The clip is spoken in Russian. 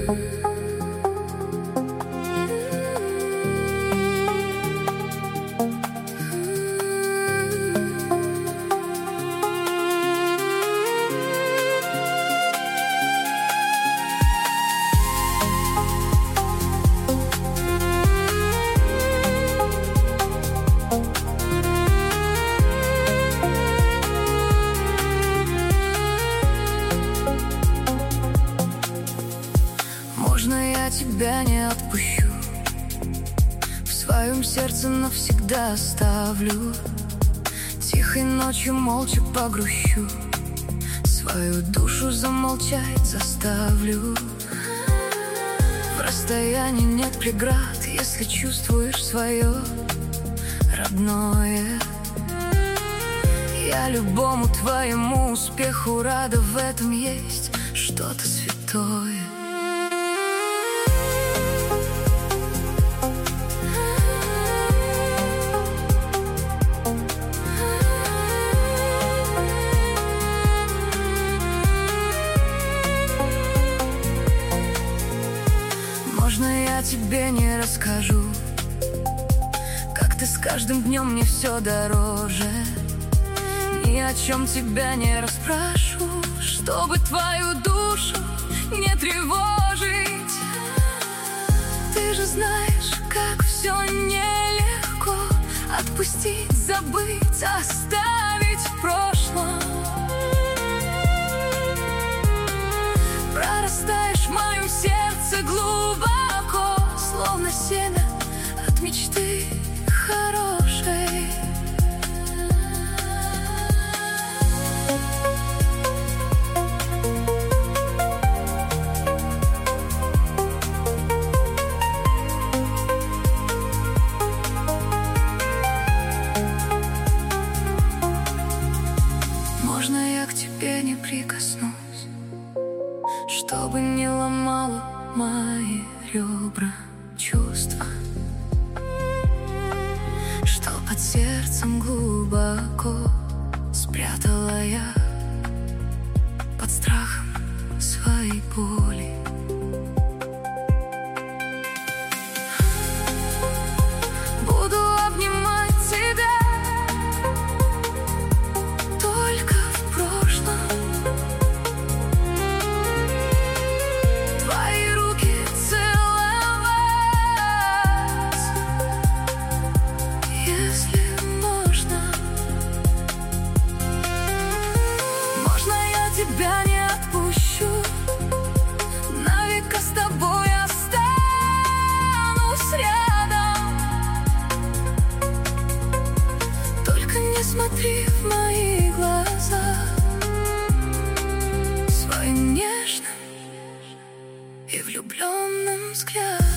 Можно я тебя не отпущу, в своем сердце навсегда оставлю. Тихой ночью молча погрущу, свою душу замолчать заставлю. В расстоянии нет преград, если чувствуешь свое родное. Я любому твоему успеху рада, в этом есть что-то святое. Можно я тебе не расскажу, как ты с каждым днем мне все дороже. Ни о чем тебя не расспрошу, чтобы твою душу не тревожить. Ты же знаешь, как все нелегко отпустить, забыть, оставить в прошлом. Прорастаешь в моем сердце глубоко, словно семя от мечты хорошей. Можно я к тебе не прикоснусь, чтобы не ломало мои ребра чувства, что под сердцем глубоко спрятала я под страхом своей боли. Буду обнимать тебя только в прошлом. Твои руки целовать, если можно. Можно я тебя не отпущу, навека с тобой останусь рядом. Только не смотри в мои глаза своим нежным и влюбленным взглядом.